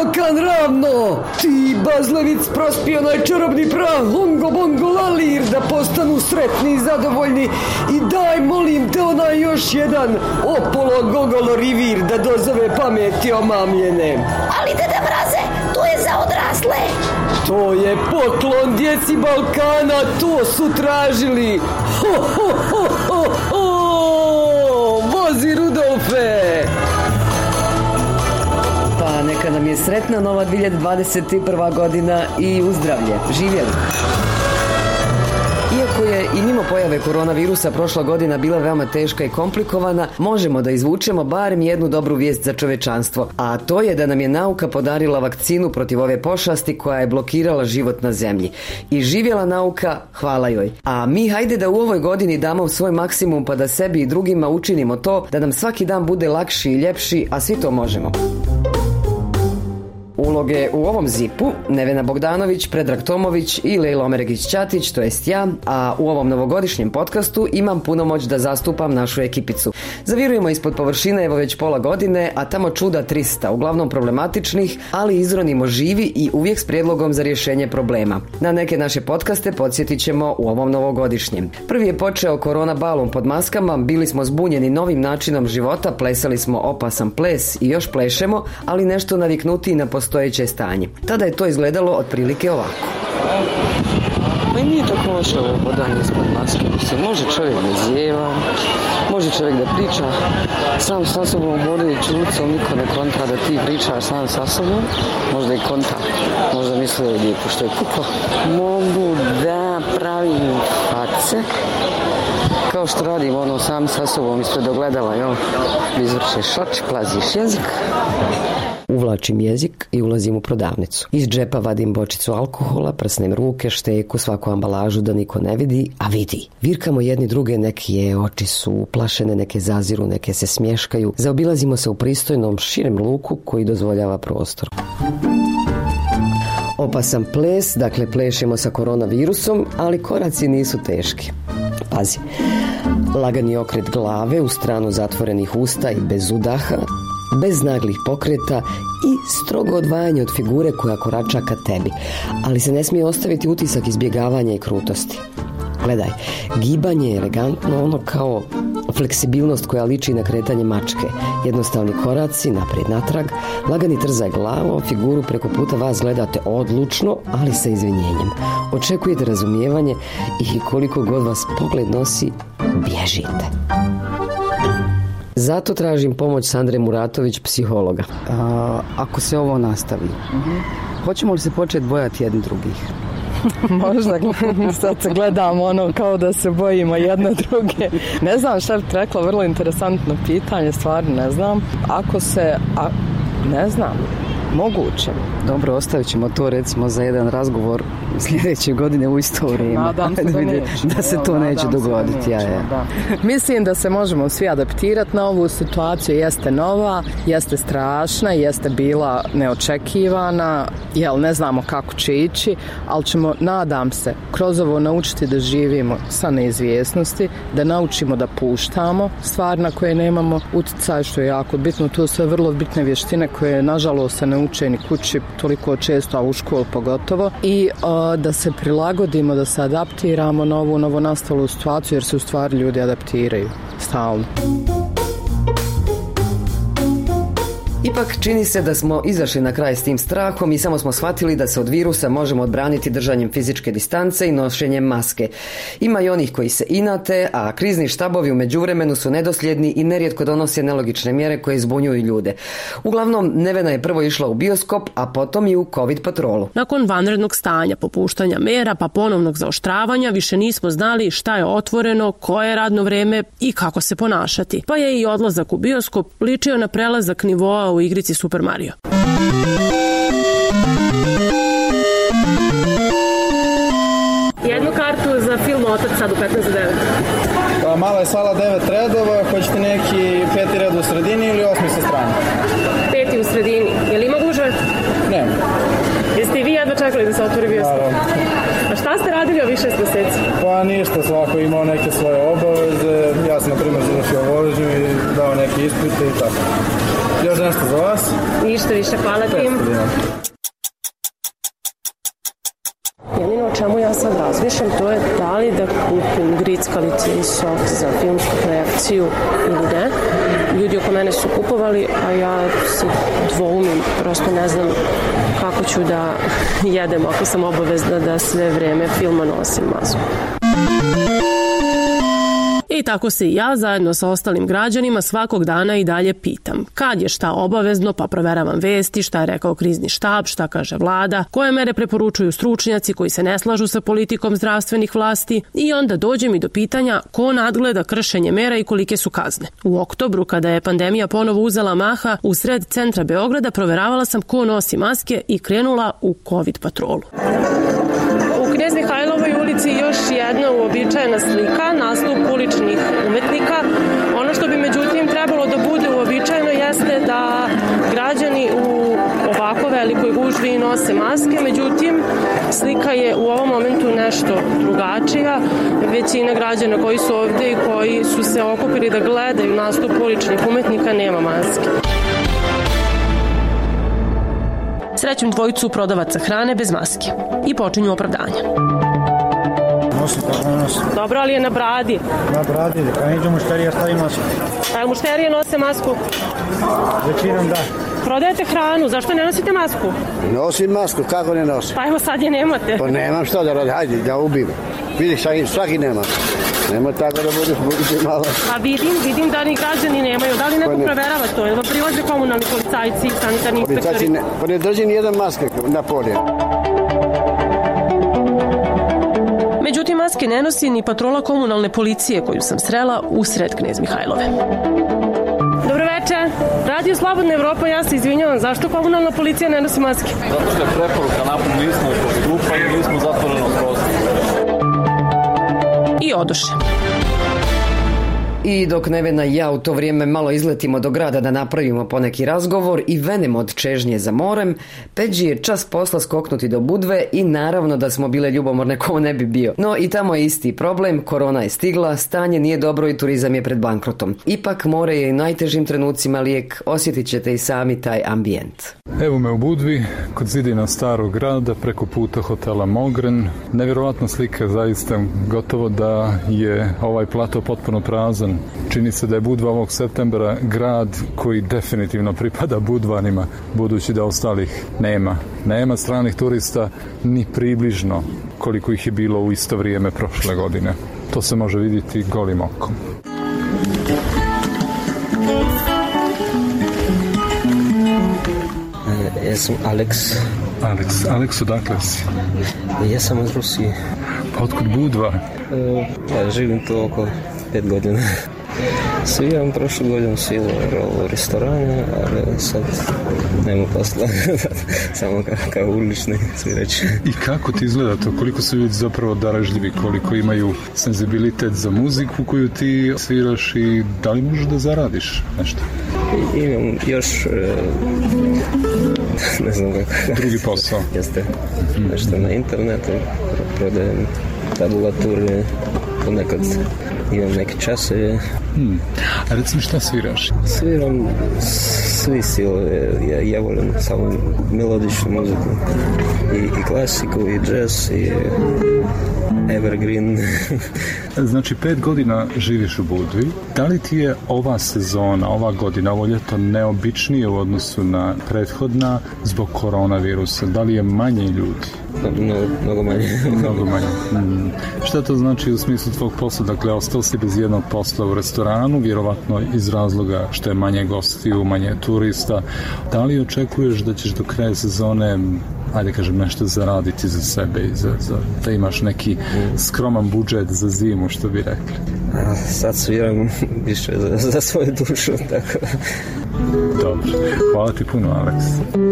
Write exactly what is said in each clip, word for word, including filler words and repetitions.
Balkan ravno! Ti, Bazlevic, prospi onaj čarobni prah, hongo bongo lalir, da postanu sretni i zadovoljni. I daj, molim te, onaj još jedan opolo gogolo rivir da dozove pameti omamljene. Ali Deda Mraze, to je za odrasle. To je poklon djeci Balkana, to su tražili. Ho, ho, ho, ho, ho! Vozi, Rudolfe! Pa neka nam je sretna nova dvije hiljade dvadeset prva godina i uzdravlje. Živjeli! Iako je i mimo pojave koronavirusa prošla godina bila veoma teška i komplikovana, možemo da izvučemo barem jednu dobru vijest za čovečanstvo, a to je da nam je nauka podarila vakcinu protiv ove pošasti koja je blokirala život na zemlji. I živjela nauka, hvala joj. A mi hajde da u ovoj godini damo svoj maksimum pa da sebi i drugima učinimo to da nam svaki dan bude lakši i ljepši, a svi to možemo. Uloge u ovom zipu Nevena Bogdanović, Predrag Tomović i Lejla Omeregić-Ćatić, to jest ja, a u ovom novogodišnjem podcastu imam puno moć da zastupam našu ekipicu. Zavirujemo ispod površine evo već pola godine, a tamo čuda trista, uglavnom problematičnih, ali izronimo živi i uvijek s prijedlogom za rješenje problema. Na neke naše podcaste podsjetit ćemo u ovom novogodišnjem. Prvi je počeo korona balom pod maskama, bili smo zbunjeni novim načinom života, plesali smo opasan ples i još plešemo, ali nešto naviknuti na postojeće stanje. Tada je to izgledalo otprilike ovako. Pa i nije tako loše ovo hodanje ispod maske. Može čovjek da zjeva, može čovjek da priča sam sa sobom, vode i čulicom, niko ne kontra da ti pričaš sam sa sobom. Možda i kontra, možda misle da je lijepo što je kuko. Mogu da pravim face, kao što radim ono sam sa sobom ispred ogledala, jel? Izvršeš oči, plaziš jezik. Uvlačim jezik i ulazim u prodavnicu. Iz džepa vadim bočicu alkohola, prsnem ruke, šteku, svaku ambalažu da niko ne vidi, a vidi. Virkamo jedni druge, neke oči su uplašene, neke zaziru, neke se smješkaju. Zaobilazimo se u pristojnom, širem luku koji dozvoljava prostor. Opasan ples, dakle plešemo sa koronavirusom, ali koraci nisu teški. Pazi, lagani okret glave u stranu zatvorenih usta i bez udaha, bez naglih pokreta i strogo odvajanje od figure koja korača ka tebi, ali se ne smije ostaviti utisak izbjegavanja i krutosti. Gledaj, gibanje je elegantno, ono kao fleksibilnost koja liči na kretanje mačke. Jednostavni koraci, naprijed natrag, lagani trzaj glavom, figuru preko puta vas gledate odlučno, ali sa izvinjenjem. Očekujete razumijevanje i koliko god vas pogled nosi, bježite. Zato tražim pomoć Sandre Muratović, psihologa. A, ako se ovo nastavi, uh-huh. hoćemo li se početi bojati jedni drugih? Možda sad se gledamo ono kao da se bojimo jedne druge. Ne znam šta bi rekla, vrlo interesantno pitanje, stvarno ne znam. Ako se, a, ne znam, moguće. Dobro, ostavit ćemo to recimo za jedan razgovor sljedeće godine u isto vrijeme. Nadam se da neće. Da se to neće dogoditi. Da neće, ja, ja. Da. Mislim da se možemo svi adaptirati na ovu situaciju. Jeste nova, jeste strašna, jeste bila neočekivana, jel ne znamo kako će ići, ali ćemo, nadam se, kroz ovo naučiti da živimo sa neizvjesnosti, da naučimo da puštamo stvar na koje nemamo utjecaj, što je jako bitno. To su sve vrlo bitne vještine koje nažalost se ne uče ni kući toliko često, a u školu pogotovo. I uh, da se prilagodimo, da se adaptiramo na ovu novonastalu situaciju, jer se u stvari ljudi adaptiraju stalno. Ipak čini se da smo izašli na kraj s tim strahom i samo smo shvatili da se od virusa možemo odbraniti držanjem fizičke distance i nošenjem maske. Ima i onih koji se inate, a krizni štabovi u međuvremenu su nedosljedni i nerijetko donose nelogične mjere koje zbunjuju ljude. Uglavnom, Nevena je prvo išla u bioskop, a potom i u COVID patrolu. Nakon vanrednog stanja, popuštanja mera pa ponovnog zaoštravanja, više nismo znali šta je otvoreno, koje je radno vreme i kako se ponašati. Pa je i odlazak u bioskop ličio na prelazak nivoa u igrici Super Mario. Jednu kartu za film Otac sad u petnaest za devet. Pa mala je sala devet redova, hoćete neki peti red u sredini ili osmi sa strane? Peti u sredini. Je li ima gužve? Ne. Jeste i vi jedva čekali da se otvori bioskop? A šta ste radili ovih šest mjeseci? Pa ništa, svako imao neke svoje obaveze. Ja sam na primjer završio vožnju i dao neke ispite i tako. Još Može nešto za vas? Ništa više, hvala ti. Jedino o čemu ja sad razmišljam, to je da li da kupim grickalice i sok za filmsku projekciju ili ne. Ljudi oko mene su kupovali, a ja se dvoumim, prosto ne znam kako ću da jedem ako sam obavezna da sve vreme filma nosim masku. I tako se i ja zajedno sa ostalim građanima svakog dana i dalje pitam kad je šta obavezno, pa proveravam vesti, šta je rekao krizni štab, šta kaže vlada, koje mere preporučuju stručnjaci koji se ne slažu sa politikom zdravstvenih vlasti i onda dođem i do pitanja ko nadgleda kršenje mera i kolike su kazne. U oktobru, kada je pandemija ponovo uzela maha, u sred centra Beograda proveravala sam ko nosi maske i krenula u COVID patrolu. U Knez Mihajlovoj ulici još jedna uobičajena slika, nastup uličnih umetnika. Ono što bi međutim trebalo da bude uobičajeno jeste da građani u ovako velikoj gužvi nose maske, međutim slika je u ovom momentu nešto drugačija. Većina građana koji su ovde i koji su se okupili da gledaju nastup uličnih umetnika nema maske. Srećem dvojicu prodavaca hrane bez maske i počinju opravdanja. Nosim kako ne nosim. Dobro, ali je na bradi. Na bradi, kad neđe mušterija stavi masku. A mušterije nose masku? Većinom da. Prodajete hranu, zašto ne nosite masku? Nosim masku, kako ne nosim? Pa evo sad je nemate. Pa nemam što da radim, hajde da ubim. Vidiš, svaki nema. Nema tako da budeš, budeš malo. A vidim, vidim da ni građani nemaju. Da li neko ne proverava to? Ili vam prilaze komunalni policajci, sanitarni inspektori? Ne, pa ne drži ni jedan maske na polje. Međutim, maske ne nosi ni patrola komunalne policije koju sam srela u sred Knez Mihajlove. Dobro večer. Radio Slobodna Evropa, ja se izvinjavam. Zašto komunalna policija ne nosi maske? Zato što je preporuka napad, nismo u grupa i nismo u zatvorenom prostoru. I odoše. I dok Nevena i ja u to vrijeme malo izletimo do grada da napravimo poneki razgovor i venemo od čežnje za morem, Peđi je čas posla skoknuti do Budve i naravno da smo bile ljubomorne ko ne bi bio. No i tamo je isti problem, korona je stigla, stanje nije dobro i turizam je pred bankrotom. Ipak more je i najtežim trenucima lijek, osjetit ćete i sami taj ambijent. Evo me u Budvi, kod zidina starog grada, preko puta hotela Mogren. Nevjerovatna slika, zaista gotovo da je ovaj plato potpuno prazan. Čini se da je Budva ovog septembra grad koji definitivno pripada Budvanima, budući da ostalih nema. Nema stranih turista ni približno koliko ih je bilo u isto vrijeme prošle godine. To se može vidjeti golim okom. Ja sam Aleks. Aleks, Aleks, odakle si? Ja sam iz Rusije. Pa otkud Budva? Ja živim tu oko pet godina. Sviram prošlu godinu svilu u restorane, ali sad nema posla, samo kao, kao ulični svirač. I kako ti izgleda to? Koliko su ljudi zapravo darežljivi, koliko imaju senzibilitet za muziku koju ti sviraš i da li možeš da zaradiš nešto? I, imam još, ne znam kako. Drugi posao. Jeste, nešto na internetu, prodajem tabulature, ponekad imam neke časove. Hmm. A recimo šta sviraš? Sviram svi stilove. Ja, ja volim samo melodičnu muziku. I, i klasiku, i jazz, i evergreen. Znači, pet godina živiš u Budvi. Da li ti je ova sezona, ova godina, ovo ljeto neobičnije u odnosu na prethodna zbog koronavirusa? Da li je manje ljudi? No, mnogo manje. Mnogo manje. Hmm. Šta to znači u smislu tvog posla? Dakle, ostao si bez jednog posla u restoranu, vjerovatno iz razloga što je manje gostiju, manje turista. Da li očekuješ da ćeš do kraja sezone, ajde kažem, nešto zaraditi za sebe i za, za, da imaš neki skroman budžet za zimu, što bi rekli? A, sad sviram više za, za svoju dušu, tako. Dobro. Hvala ti puno, Aleks.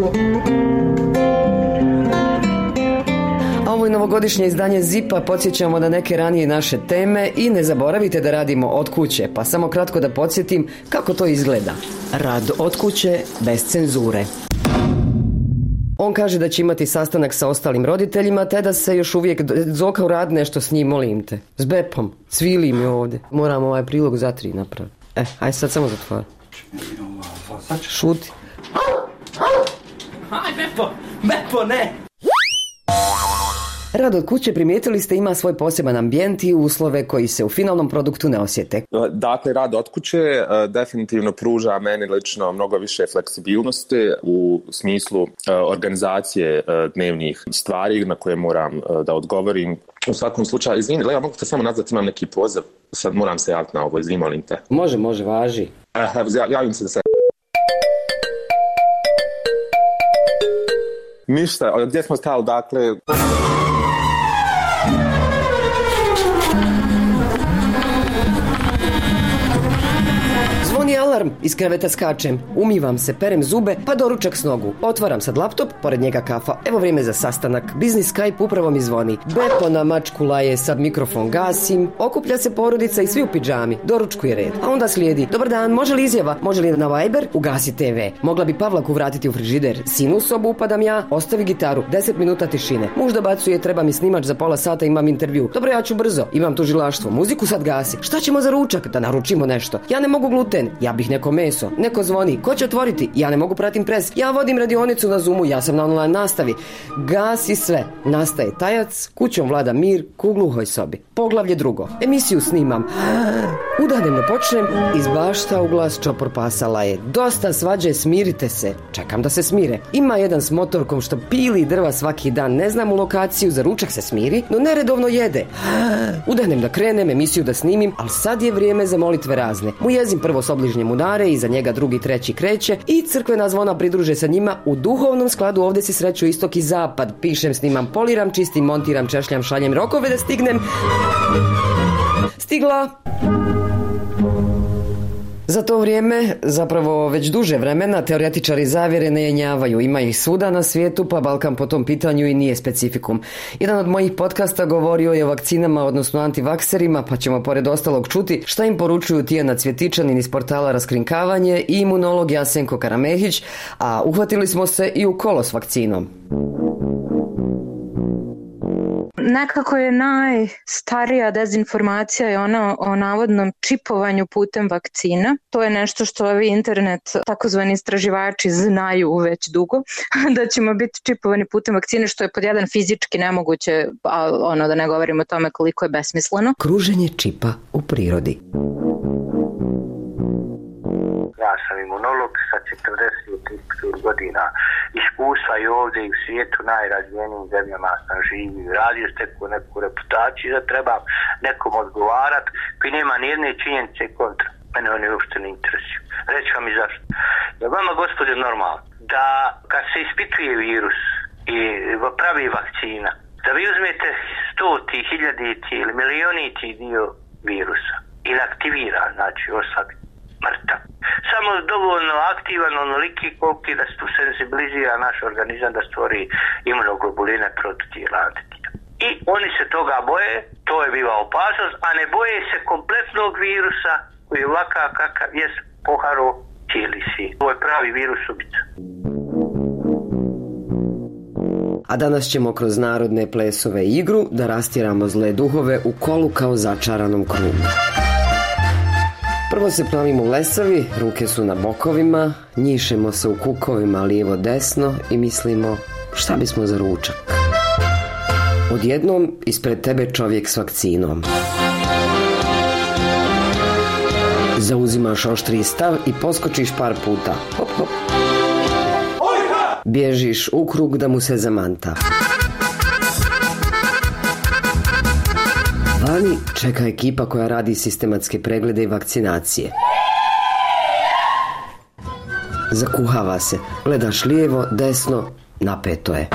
Ovo je novogodišnje izdanje Zipa, podsjećamo na neke ranije naše teme i ne zaboravite da radimo od kuće, pa samo kratko da podsjetim kako to izgleda. Rad od kuće bez cenzure. On kaže da će imati sastanak sa ostalim roditeljima, te da se još uvijek Zoka uradi nešto s njim, molim te. S Bepom, cvili mi ovdje. Moram ovaj prilog za tri napraviti. E, aj sad samo zatvori. Šuti. Aj, Bepo, Bepo, ne! Rad od kuće, primijetili ste, ima svoj poseban ambijent i uslove koji se u finalnom produktu ne osjete. Dakle, rad od kuće definitivno pruža meni lično mnogo više fleksibilnosti u smislu organizacije dnevnih stvari na koje moram da odgovorim. U svakom slučaju, izvini, Lea, mogu te samo nazvati, imam neki poziv, sad moram se javiti na ovo, izvini, molim te. Može, može, važi. Evo, javim se da se... Ništa, gdje smo stali, dakle... Zvoni alarm, iz kreveta skačem, umivam se, perem zube, pa doručak s nogu. Otvaram sad laptop, pored njega kafa, evo vrijeme za sastanak. Biznis Skype upravo mi zvoni. Bepo na mačku laje, sad mikrofon gasim, okuplja se porodica i svi u pidžami. Doručkuje red. A onda slijedi: dobar dan, može li izjava? Može li na Viber? Ugasi te ve. Mogla bi Pavlaku vratiti u frižider. Sinu u sobu upadam ja, ostavi gitaru, deset minuta tišine. Muž dobacuje: treba mi snimač za pola sata, imam intervju. Dobro, ja ću brzo, imam tužilaštvo. Muziku sad gasi. Šta ćemo za ručak? Da naručimo nešto. Ja ne mogu gluten, ja bih neko meso. Neko zvoni: ko će otvoriti? Ja ne mogu, pratim pres. Ja vodim radionicu na Zoomu, ja sam na online nastavi. Gasi sve. Nastaje tajac, kućom vlada mir, ku gluhoj sobi. Poglavlje drugo. Emisiju snimam. Udahnemo počnem, iz bašta u glas čopor pasa laje: dosta svađe, smirite se. Čekam da se smire. Ima jedan s motorkom što pili drva svaki dan, ne znam u lokaciju, za ručak se smiri, no neredovno jede. Udahnem da krenem, emisiju da snimim, ali sad je vrijeme za molitve razne. Mu jezim prvo s obližnje mudare, iza njega drugi, treći kreće i crkvena zvona pridruže sa njima. U duhovnom skladu ovdje se sreću istok i zapad. Pišem, snimam, poliram, čistim, montiram, češljam, šaljem rokove da stignem. Stigla! Za to vrijeme, zapravo već duže vremena, teoretičari zavjere ne jenjavaju. Ima ih svuda na svijetu, pa Balkan po tom pitanju i nije specifikum. Jedan od mojih podcasta govorio je o vakcinama, odnosno antivakserima, pa ćemo pored ostalog čuti šta im poručuju Tijana Cvjetičanin iz portala Raskrinkavanje i imunolog Jasenko Karamehić, a uhvatili smo se i u kolo s vakcinom. Nekako je najstarija dezinformacija je ona o navodnom čipovanju putem vakcina. To je nešto što ovi internet takozvani istraživači znaju već dugo, da ćemo biti čipovani putem vakcine, što je pod jedan fizički nemoguće, a ono da ne govorimo o tome koliko je besmisleno. Kruženje čipa u prirodi. Ja sam imunolog sa četrdeset godina iskustva i ovdje i u svijetu najrazvijenijim zemljama sam živio. Radio stekao neku reputaciju da trebam nekom odgovarat koji nema nijedne činjenice kontra. Mene oni uopšte ne interesuju. Reći vam i zašto. Da vama, gospodin, normalno da kad se ispituje virus i pravi vakcina, da vi uzmete stoti, hiljaditi ili milioniti dio virusa i aktivira, znači osad mrtav. Samo dovoljno aktivan, onoliki koliki da se senzibilizira naš organizam da stvori imunoglobuline protiv tijela antitijela. I oni se toga boje, to je biva opasnost, a ne boje se kompletnog virusa koji je ovakav kakav je poharo cijeli svijet. To je pravi virus ubica. A danas ćemo kroz narodne plesove i igru da rastjeramo zle duhove u kolu kao začaranom krugu. Prvo se pravimo blesavi, ruke su na bokovima, njišemo se u kukovima lijevo desno i mislimo šta bismo za ručak. Odjednom ispred tebe čovjek s vakcinom. Zauzimaš oštriji stav i poskočiš par puta. Hop, hop. Bježiš u krug da mu se zamanta. Vani čeka ekipa koja radi sistematske preglede i vakcinacije. Zakuhava se, gledaš lijevo, desno, napeto je.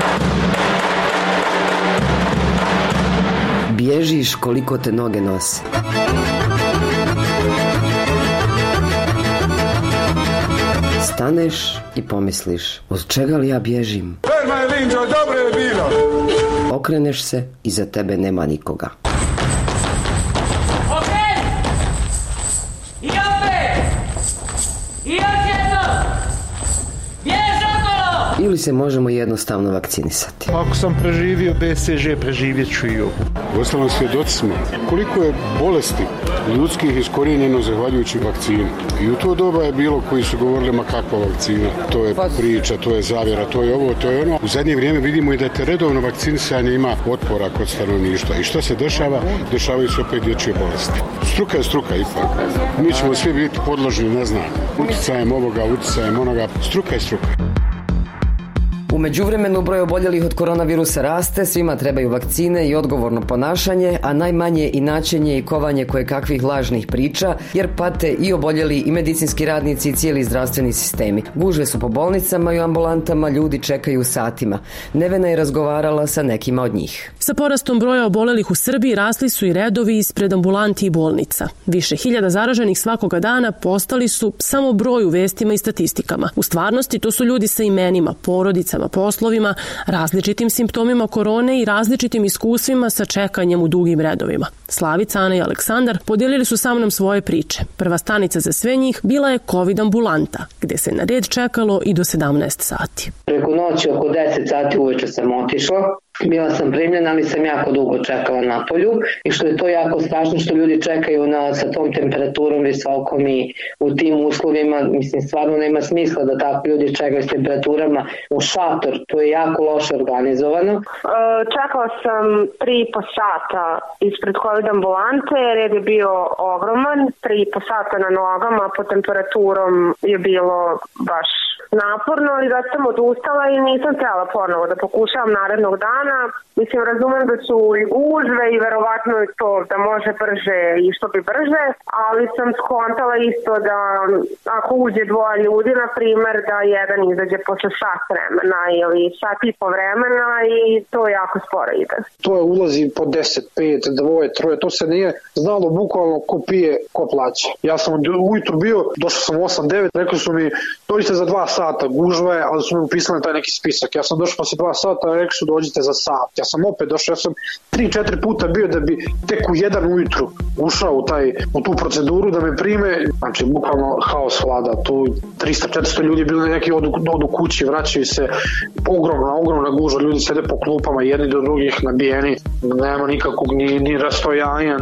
Bježiš koliko te noge nose. Staneš i pomisliš, od čega li ja bježim? Ferma je linđo, dobro je bilo. Okreneš se, iza tebe nema nikoga. ili se možemo jednostavno vakcinisati. Ako sam preživio B C G, preživjet ću i ovo. Uostalom svjedoci smo koliko je bolesti ljudskih iskorijenjeno zahvaljujući vakcini. I u to doba je bilo koji su govorili ma kakva vakcina, to je priča, to je zavjera, to je ovo, to je ono. U zadnje vrijeme vidimo i da te redovno vakcinisanje ima otpora kod stanovništva. I što se dešava? Dešavaju se opet dječje bolesti. Struka je struka ipak. Mi ćemo svi biti podložni, ne znam, uticajem ovoga, uticajem onoga. Struka je struka. U međuvremenu broj oboljelih od koronavirusa raste, svima trebaju vakcine i odgovorno ponašanje, a najmanje inačenje i kovanje koje kakvih lažnih priča, jer pate i oboljeli i medicinski radnici i cijeli zdravstveni sistemi. Gužve su po bolnicama i u ambulantama, ljudi čekaju satima. Nevena je razgovarala sa nekima od njih. Sa porastom broja obolelih u Srbiji rasli su i redovi ispred ambulanti i bolnica. Više hiljada zaraženih svakoga dana postali su samo broj u vestima i statistikama. U stvarnosti to su ljudi sa imenima, porodicama, poslovima, različitim simptomima korone i različitim iskustvima sa čekanjem u dugim redovima. Slavica, Ana i Aleksandar podijelili su sa mnom svoje priče. Prva stanica za sve njih bila je COVID ambulanta, gde se na red čekalo i do sedamnaest sati. Preko noći oko deset sati uveče sam otišla. Bila sam primljena, ali sam jako dugo čekala na polju i što je to jako strašno što ljudi čekaju na, sa tom temperaturom visokom i u tim uslovima, mislim stvarno nema smisla da tako ljudi čekaju s temperaturama u šator, to je jako loše organizovano. Čekala sam tri i po sata ispred COVID ambulante, red je bio ogroman, tri i po sata na nogama, po temperaturom je bilo baš naporno i zato sam odustala i nisam htjela ponovo da pokušavam narednog dana. Mislim, razumem da su i gužve i verovatno je to da može brže i što bi brže, ali sam skontala isto da ako uđe dvoje ljudi, na primer, da jedan izađe posle sat vremena ili sat i po vremena i to jako sporo ide. To je ulazi po deset, pet, dvoje, troje, to se nije znalo bukvalno ko pije, ko plaća. Ja sam ujutru bio, došao sam u osam devet, rekli su mi dođite za dva sata, gužva je, ali su mi upisali taj neki spisak. Ja sam došao posle dva sata, rekli su dođite za sat. Ja sam opet došao, ja sam tri četiri puta bio da bi tek u jedan ujutru ušao u, taj, u tu proceduru da me prime. Znači, bukvalno haos vlada. Tu trista četiristo ljudi bili neki odu, odu kući, vraćaju se. Ogromna, ogromna gužva. Ljudi sede po klupama, jedni do drugih nabijeni. Nema nikakvog ni, ni rastojanja.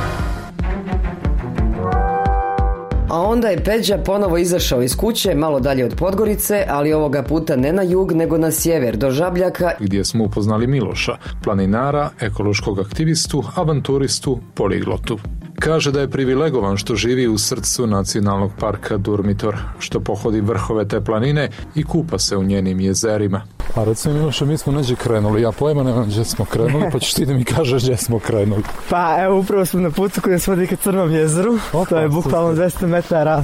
A onda je Peđa ponovo izašao iz kuće, malo dalje od Podgorice, ali ovoga puta ne na jug, nego na sjever, do Žabljaka, gdje smo upoznali Miloša, planinara, ekološkog aktivistu, avanturistu, poliglotu. Kaže da je privilegovan što živi u srcu nacionalnog parka Durmitor, što pohodi vrhove te planine i kupa se u njenim jezerima. A recimo Miloša, mi smo neđe krenuli, ja pojma nemam gdje smo krenuli, pa ćeš ti da mi kažeš gdje smo krenuli. Pa evo, upravo smo na putu koji se vodi ka Crnom jezeru, Opa, to je bukvalno dvesta metara,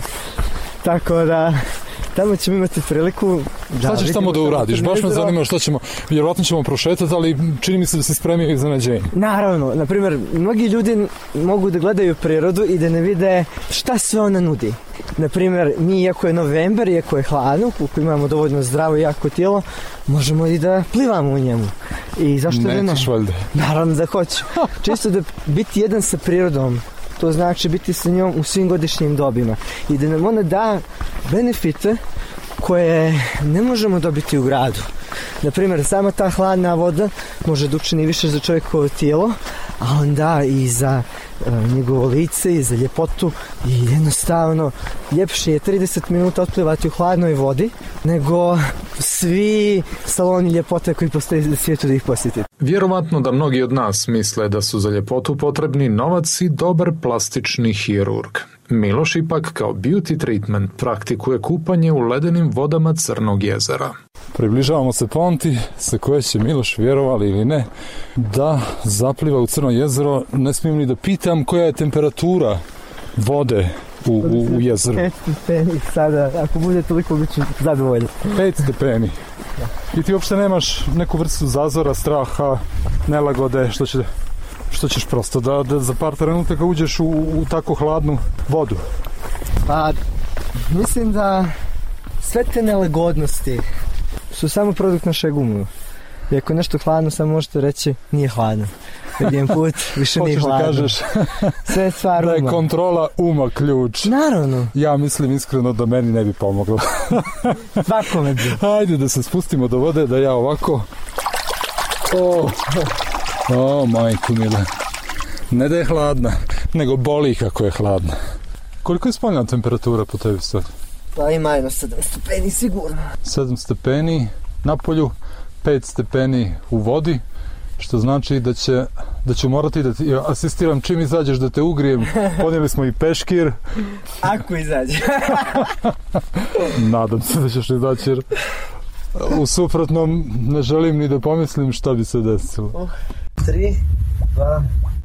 tako da tamo ćemo imati priliku da... Šta ćeš tamo da uradiš? Baš me zanima što ćemo, vjerovatno ćemo prošetati, ali čini mi se da se spremio iznenađenje. Naravno, na primjer, mnogi ljudi mogu da gledaju prirodu i da ne vide šta sve ona nudi. Na primjer, mi, iako je novembar, iako je hladno, koliko imamo dovoljno zdravo i jako tijelo, možemo i da plivamo u njemu. I zašto da ne? Nećeš valjda? Naravno da hoću. Čisto da biti jedan sa prirodom, to znači biti sa njom u svim godišnjim dobima i da nam ona da benefite koje ne možemo dobiti u gradu. Naprimjer, sama ta hladna voda može da učini više za čovjekovo tijelo, a onda i za e, njegovo lice i za ljepotu i jednostavno ljepše je trideset minuta otplivati u hladnoj vodi nego svi saloni ljepote koji postoje na svijetu da ih posjetite. Vjerovatno da mnogi od nas misle da su za ljepotu potrebni novac i dobar plastični hirurg. Miloš ipak kao beauty treatment praktikuje kupanje u ledenim vodama Crnog jezera. Približavamo se ponti sa koje će Miloš, vjerovali ili ne, da zapliva u Crno jezero. Ne smijem ni da pitam koja je temperatura vode u, u, u jezeru. pet stepeni sada, ako bude toliko bit ću zadovoljan. pet stepeni. I ti uopšte nemaš neku vrstu zazora, straha, nelagode, što će... Što ćeš prosto da, da za par trenutaka uđeš u, u tako hladnu vodu? Pa, mislim da sve te nelagodnosti su samo produkt našeg uma. I ako je nešto hladno, samo možete reći nije hladno. Jedan put više nije hladno. Hoćeš da kažeš sve je stvar uma. Da je kontrola uma ključ. Naravno. Ja mislim iskreno da meni ne bi pomoglo. Svakome bi. Ajde da se spustimo do vode, da ja ovako... O, o majku mile. Ne da je hladna, nego boli kako je hladna. Koliko je spoljna temperatura po tebi sad? Pa ima jedno sedam stepeni sigurno. sedam stepeni na polju, pet stepeni u vodi, što znači da će da ću morati da ti asistiram čim izađeš da te ugrijem. Ponijeli smo i peškir. Ako izađe. Nadam se da ćeš izaći jer u suprotnom ne želim ni da pomislim šta bi se desilo. Uh, tri, dva...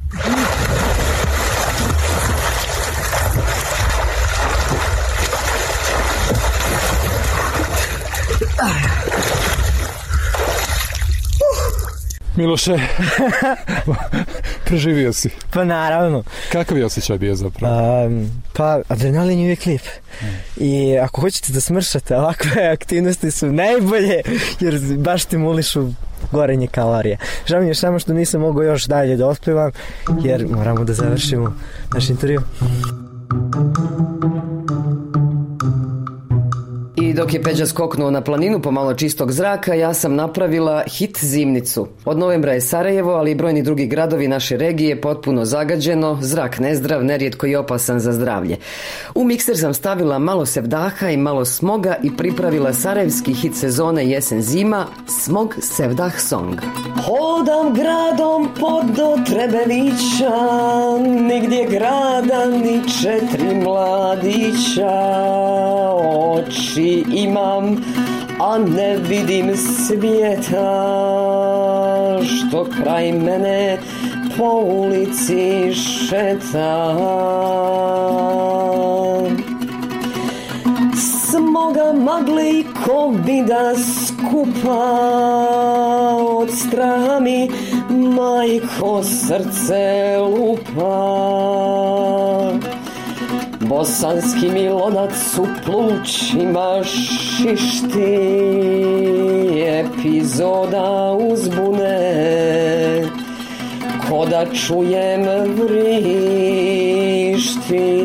Miloše, preživio si. Pa naravno. Kakav je osjećaj bio zapravo? Um, pa adrenalin je uvijek lijep. Hmm. I ako hoćete da smršate, ovakve aktivnosti su najbolje jer baš stimulišu gorenje kalorija. Žao mi je samo što nisam mogao još dalje da otpevam jer moramo da završimo naš intervju. I dok je Peđa skoknuo na planinu po malo čistog zraka, ja sam napravila hit zimnicu. Od novembra je Sarajevo, ali i brojni drugi gradovi naše regije potpuno zagađeno, zrak nezdrav, nerijetko i opasan za zdravlje. U mikser sam stavila malo sevdaha i malo smoga i pripravila sarajevski hit sezone jesen-zima, Smog Sevdah Song. Hodam gradom pod do Trebelića, nigdje grada ni četiri mladića, oči imam, a ne vidim svijeta, što kraj mene po ulici šeta. Smoga magle i kovida skupa, od straha mi majko srce lupa. Bosanski mi lonac u plućima šišti, epizoda uzbune, ko da čujem vrišti.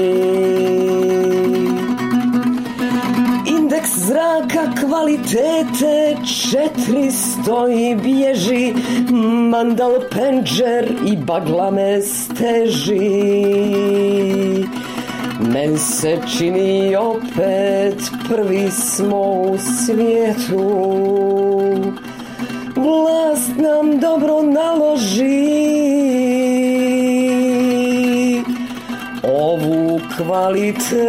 Indeks zraka kvalitete četiristo i bježi, mandal penđer i bagla me steži. Men se čini opet prvi smo u svijetu, vlast nam dobro naloži ovu kvalitetu.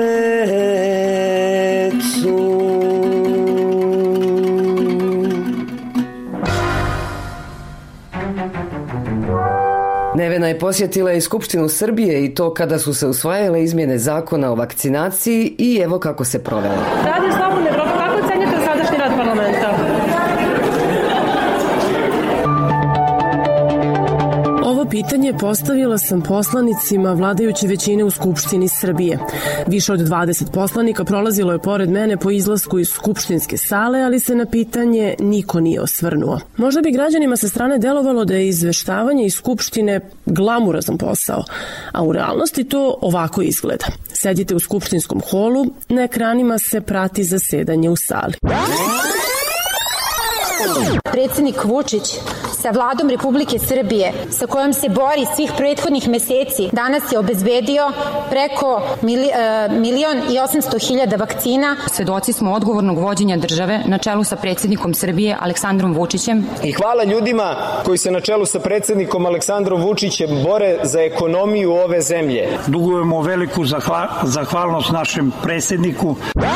Nevena je posjetila i Skupštinu Srbije i to kada su se usvajale izmjene zakona o vakcinaciji i evo kako se provela. Radio Slobodna Evropa, kako ocenjate sadašnji rad parlamenta? Ovo pitanje postavila sam poslanicima vladajuće većine u Skupštini Srbije. Više od dvadeset poslanika prolazilo je pored mene po izlasku iz skupštinske sale, ali se na pitanje niko nije osvrnuo. Možda bi građanima sa strane delovalo da je izveštavanje iz Skupštine glamurazan posao, a u realnosti to ovako izgleda. Sedite u skupštinskom holu, na ekranima se prati zasedanje u sali. Predsjednik Vučić sa vladom Republike Srbije, sa kojom se bori svih prethodnih meseci, danas je obezbedio preko milion i osamsto hiljada vakcina. Svedoci smo odgovornog vođenja države na čelu sa predsjednikom Srbije Aleksandrom Vučićem. I hvala ljudima koji se na čelu sa predsjednikom Aleksandrom Vučićem bore za ekonomiju ove zemlje. Dugujemo veliku zahvalnost našem predsjedniku.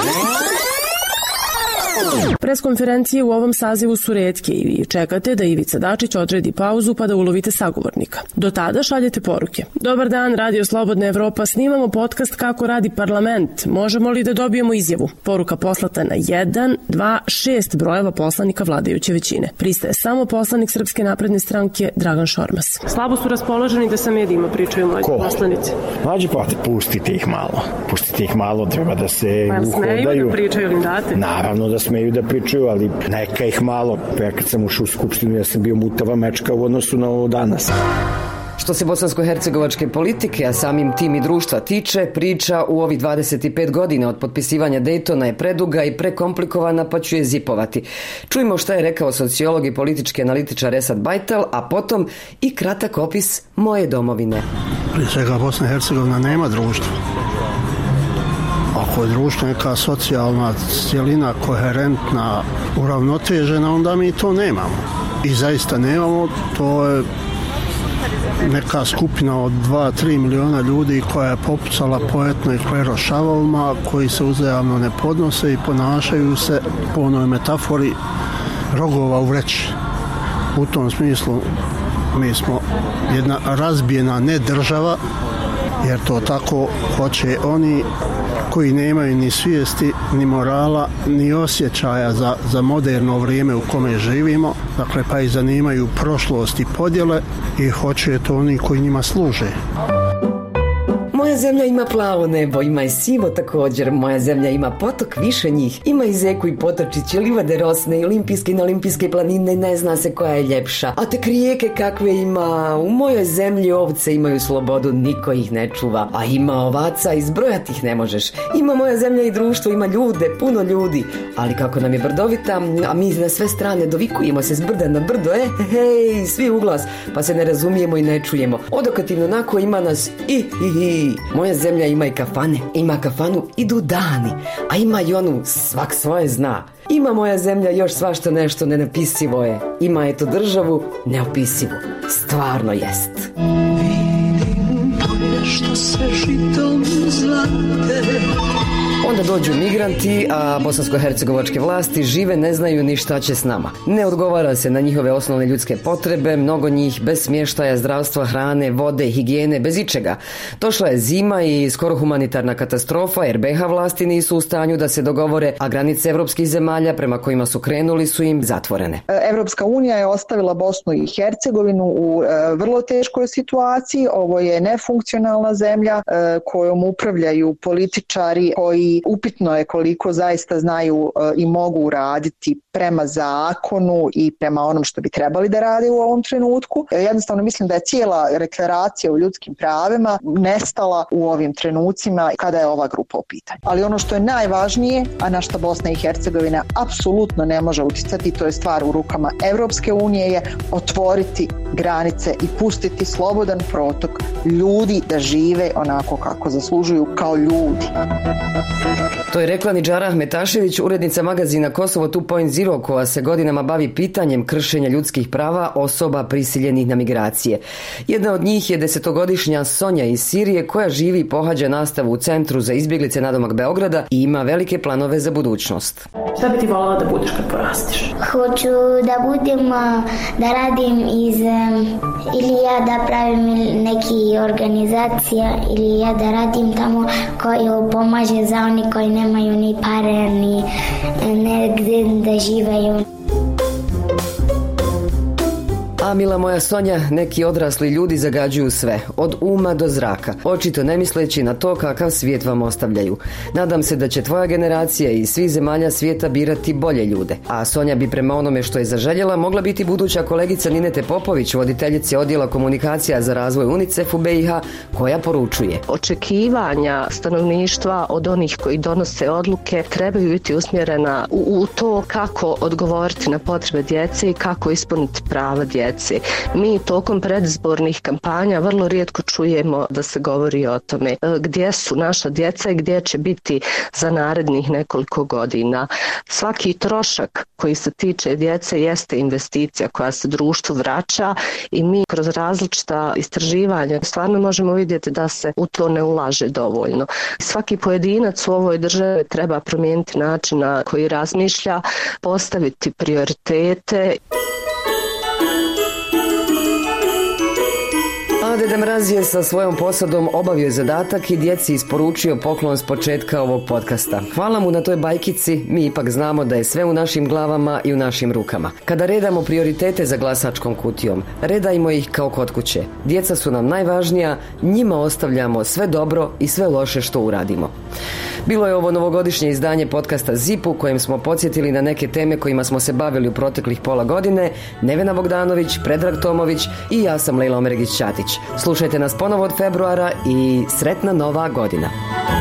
Preskonferencije u ovom sazivu su retke i vi čekate da Ivica Dačić odredi pauzu pa da ulovite sagovornika. Do tada šaljete poruke. Dobar dan, Radio Slobodna Evropa, snimamo podcast Kako radi parlament. Možemo li da dobijemo izjavu? Poruka poslata na jedan, dva, šest brojeva poslanika vladajuće većine. Pristaje samo poslanik Srpske napredne stranke Dragan Šormaz. Slabo su raspoloženi da sa medijima pričaju mlađi poslanici. Mlađi pa pustite ih malo. Pustite ih malo, treba da se pa uhodaju. Smeju da pričaju ili date? Naravno da smeju da pričaju, ali neka ih malo. Ja kad sam ušao u Skupštinu, ja sam bio mutava mečka u odnosu na ovo danas. Što se bosansko-hercegovačke politike, a samim tim i društva tiče, priča u ovih dvadeset pet godina od potpisivanja Daytona je preduga i prekomplikovana, pa ću je zipovati. Čujmo šta je rekao sociolog i politički analitičar Esad Bajtal, a potom i kratak opis moje domovine. Prije svega Bosna i Hercegovina nema društva. Ako je društvo neka socijalna cijelina, koherentna, uravnotežena, onda mi to nemamo. I zaista nemamo, to je neka skupina od dva do tri miliona ljudi koja je popucala po etno i klerošavovima, koji se uzajamno ne podnose i ponašaju se po onoj metafori rogova u vreći. U tom smislu mi smo jedna razbijena ne država, jer to tako hoće oni koji nemaju ni svijesti, ni morala, ni osjećaja za, za moderno vrijeme u kome živimo, dakle pa i zanimaju prošlost i podjele i hoće to oni koji njima služe. Moja zemlja ima plavo nebo, ima i sivo također. Moja zemlja ima potok, više njih. Ima i zeku i potočiće, livade rosne i olimpijske i olimpijske planine, ne zna se koja je ljepša. A tek rijeke kakve ima. U mojoj zemlji ovce imaju slobodu, niko ih ne čuva. A ima ovaca, izbrojati ih ne možeš. Ima moja zemlja i društvo, ima ljude, puno ljudi. Ali kako nam je brdovita, a mi na sve strane dovikujemo se s brda na brdo, e, hej, svi u glas, pa se ne razumijemo i ne čujemo. Odokativno nako ima nas i, i, i. Moja zemlja ima i kafane, ima kafanu idu dani, a ima i onu svak svoje zna. Ima moja zemlja još svašta nešto nenapisivo je. Ima eto državu neopisivu. Stvarno jest. Vidim što se žitom zlate. Onda dođu migranti, a bosansko-hercegovačke vlasti žive ne znaju ni šta će s nama. Ne odgovara se na njihove osnovne ljudske potrebe, mnogo njih bez smještaja, zdravstva, hrane, vode, higijene, bez ičega. Došla je zima i skoro humanitarna katastrofa, jer be ha vlasti nisu u stanju da se dogovore, a granice evropskih zemalja prema kojima su krenuli su im zatvorene. Evropska unija je ostavila Bosnu i Hercegovinu u e, vrlo teškoj situaciji. Ovo je nefunkcionalna zemlja e, kojom upravljaju političari koji upitno je koliko zaista znaju e, i mogu raditi prema zakonu i prema onom što bi trebali da rade u ovom trenutku. E, jednostavno mislim da je cijela deklaracija o ljudskim pravima nestala u ovim trenucima kada je ova grupa u pitanju. Ali ono što je najvažnije, a na što Bosna i Hercegovina apsolutno ne može uticati, to je stvar u rukama Evropske unije, je otvoriti granice i pustiti slobodan protok ljudi da žive onako kako zaslužuju kao ljudi. To je rekla Nidžara Ahmetašević, urednica magazina Kosovo two point zero, koja se godinama bavi pitanjem kršenja ljudskih prava osoba prisiljenih na migracije. Jedna od njih je desetogodišnja Sonja iz Sirije, koja živi i pohađa nastavu u Centru za izbjeglice nadomak Beograda i ima velike planove za budućnost. Šta bi ti voljela da budeš kad porastiš? Hoću da budem, da radim iz, ili ja da pravim neki organizacija, ili ja da radim tamo koji pomaže za oni koji nemaju ni pare, ni negdje da živeju. A mila moja Sonja, neki odrasli ljudi zagađuju sve, od uma do zraka, očito ne misleći na to kakav svijet vam ostavljaju. Nadam se da će tvoja generacija i svih zemalja svijeta birati bolje ljude. A Sonja bi prema onome što je zaželjela mogla biti buduća kolegica Ninete Popović, voditeljice odjela komunikacija za razvoj UNICEF u be i ha, koja poručuje. Očekivanja stanovništva od onih koji donose odluke trebaju biti usmjerena u, u to kako odgovoriti na potrebe djece i kako ispuniti prava djece. Mi tokom predizbornih kampanja vrlo rijetko čujemo da se govori o tome gdje su naša djeca i gdje će biti za narednih nekoliko godina. Svaki trošak koji se tiče djece jeste investicija koja se društvu vraća i mi kroz različita istraživanja stvarno možemo vidjeti da se u to ne ulaže dovoljno. Svaki pojedinac u ovoj državi treba promijeniti način na koji razmišlja, postaviti prioritete. A Deda Mraz je sa svojom posadom obavio zadatak i djeci isporučio poklon s početka ovog podcasta. Hvala mu na toj bajkici, mi ipak znamo da je sve u našim glavama i u našim rukama. Kada redamo prioritete za glasačkom kutijom, redajmo ih kao kod kuće. Djeca su nam najvažnija, njima ostavljamo sve dobro i sve loše što uradimo. Bilo je ovo novogodišnje izdanje podcasta Zip u kojem smo podsjetili na neke teme kojima smo se bavili u proteklih pola godine. Nevena Bogdanović, Predrag Tomović i ja sam Lejla Omeregić-Ćatić. Slušajte nas ponovo od februara i sretna nova godina.